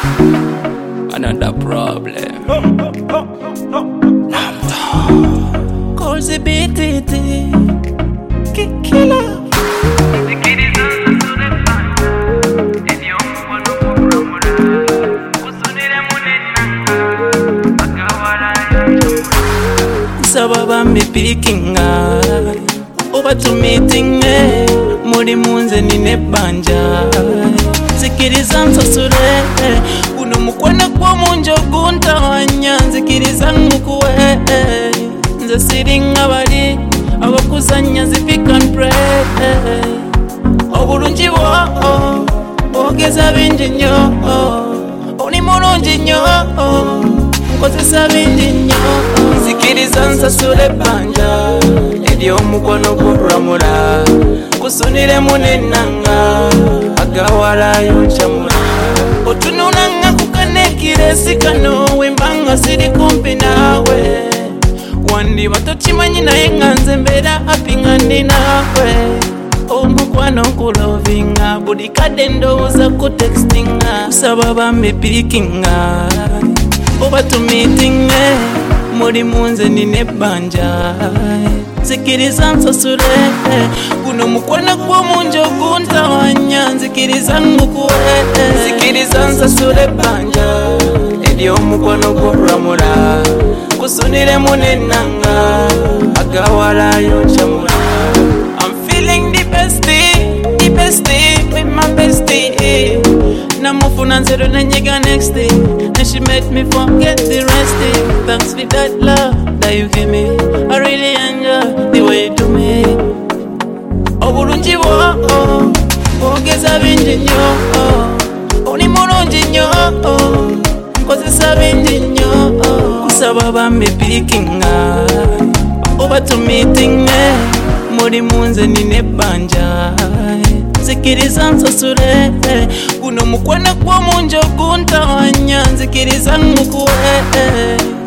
Another problem. Call the BTT Killer. Sababa me picking over to meeting muri munze nine banja zikiriza nsasure uno mukwana kwa munjo gunta wanya zikiriza mukuwe nze siringa bali abakuzanya zifika pray obulungi bwo ogeza bingi nnyo oli mulungi nnyo nkozesa bingi nnyo zikiriza nsasule banja ery'omukono guramula kusunire munenanga agawalayo ncamula otunulanga kukanekire sikano wembanga siri kumpi nawe wandiba tokimanyi naye nga nze mbeera happy nga ndi nawe omukwano nkulovinga buli kadde ndowooza ku textinga kusaba bambi pikinga oba tumitinge muri munze nine banja zikiriza nsasure guno mukwano gw'omunjo guntawanya nzikiriza ngukuwe zikiriza nsasure banja ery'omukwano guramula kusunire munenanga agawalayo ncamula I'm feeling the bestie with my bestie namufuna nzero nanyiga next day and she made me forget the rest day. Thanks for that love that you give me, I really enjoy the way you do me. Obulungi bwo ogeza bingi nnyo oli mulungi nnyo nkozesa bingi nnyo kusaba bambi pikinga oba tumitinge muri munze nine banja zikiriza nsasure guno mukwano gw'omunjo guntawanya nzikiriza ngukuwe